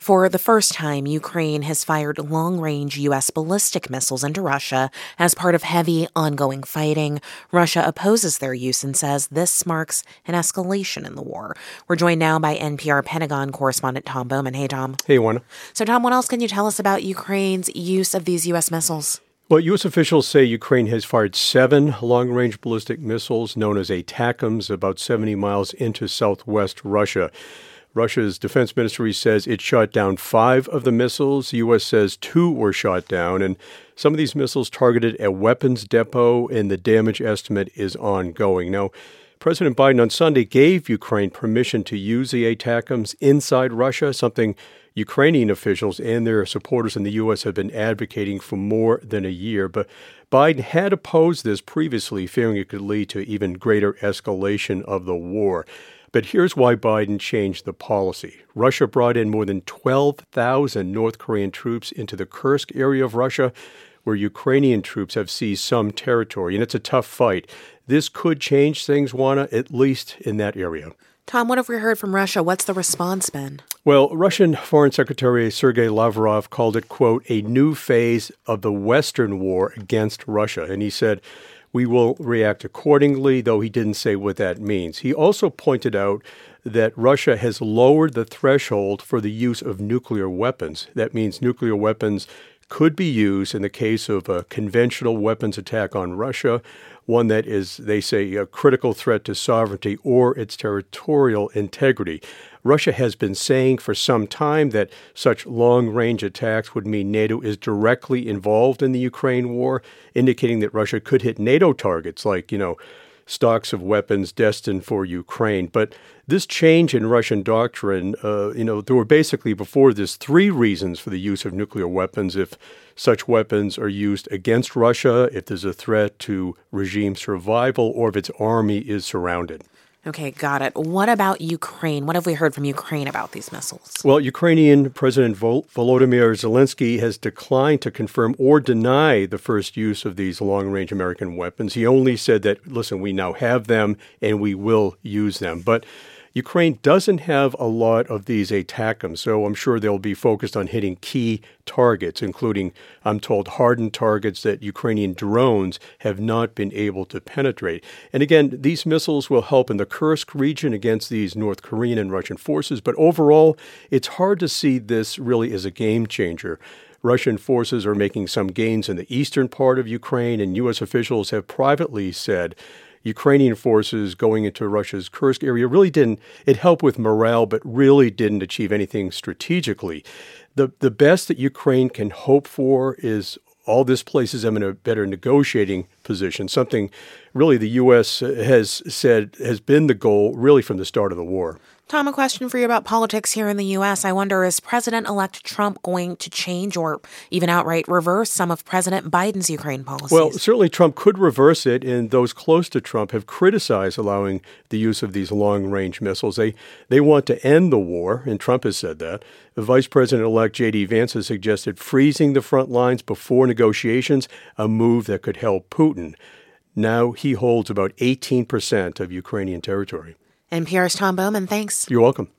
For the first time, Ukraine has fired long-range U.S. ballistic missiles into Russia as part of heavy, ongoing fighting. Russia opposes their use and says this marks an escalation in the war. We're joined now by NPR Pentagon correspondent Tom Bowman. Hey, Tom. Hey, Juana. So, Tom, what else can you tell us about Ukraine's use of these U.S. missiles? Well, U.S. officials say Ukraine has fired 7 long-range ballistic missiles known as ATACMS about 70 miles into southwest Russia. Russia's defense ministry says it shot down 5 of the missiles. The U.S. says 2 were shot down, and some of these missiles targeted a weapons depot, and the damage estimate is ongoing. Now, President Biden on Sunday gave Ukraine permission to use the ATACMS inside Russia, something Ukrainian officials and their supporters in the U.S. have been advocating for more than a year. But Biden had opposed this previously, fearing it could lead to even greater escalation of the war. But here's why Biden changed the policy. Russia brought in more than 12,000 North Korean troops into the Kursk area of Russia, where Ukrainian troops have seized some territory. And it's a tough fight. This could change things, Juana, at least in that area. Tom, what have we heard from Russia? What's the response been? Well, Russian Foreign Secretary Sergei Lavrov called it, quote, a new phase of the Western war against Russia. And he said, we will react accordingly, though he didn't say what that means. He also pointed out that Russia has lowered the threshold for the use of nuclear weapons. That means nuclear weapons could be used in the case of a conventional weapons attack on Russia, one that is, they say, a critical threat to sovereignty or its territorial integrity. Russia has been saying for some time that such long-range attacks would mean NATO is directly involved in the Ukraine war, indicating that Russia could hit NATO targets like, stocks of weapons destined for Ukraine. But this change in Russian doctrine, there were basically before this 3 reasons for the use of nuclear weapons if such weapons are used against Russia, if there's a threat to regime survival, or if its army is surrounded. Okay, got it. What about Ukraine? What have we heard from Ukraine about these missiles? Well, Ukrainian President Volodymyr Zelensky has declined to confirm or deny the first use of these long-range American weapons. He only said that, listen, we now have them and we will use them. But Ukraine doesn't have a lot of these ATACMS, so I'm sure they'll be focused on hitting key targets, including, I'm told, hardened targets that Ukrainian drones have not been able to penetrate. And again, these missiles will help in the Kursk region against these North Korean and Russian forces, but overall, it's hard to see this really as a game changer. Russian forces are making some gains in the eastern part of Ukraine, and U.S. officials have privately said Ukrainian forces going into Russia's Kursk area it helped with morale, but really didn't achieve anything strategically. The best that Ukraine can hope for is all this places them in a better negotiating position, something really the U.S. has said has been the goal really from the start of the war. Tom, a question for you about politics here in the U.S. I wonder, is President-elect Trump going to change or even outright reverse some of President Biden's Ukraine policies? Well, certainly Trump could reverse it, and those close to Trump have criticized allowing the use of these long-range missiles. They want to end the war, and Trump has said that. The Vice President-elect J.D. Vance has suggested freezing the front lines before negotiations, a move that could help Putin. Now he holds about 18% of Ukrainian territory. NPR's Tom Bowman, thanks. You're welcome.